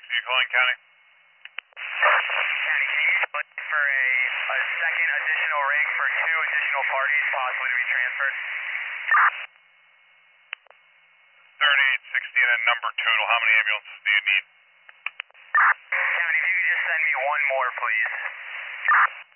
you calling County? County, can you split for a second additional rig for 2 additional parties possibly to be transferred? 3860 and a number total. How many ambulances do you need? County, if you could just send me one more, please.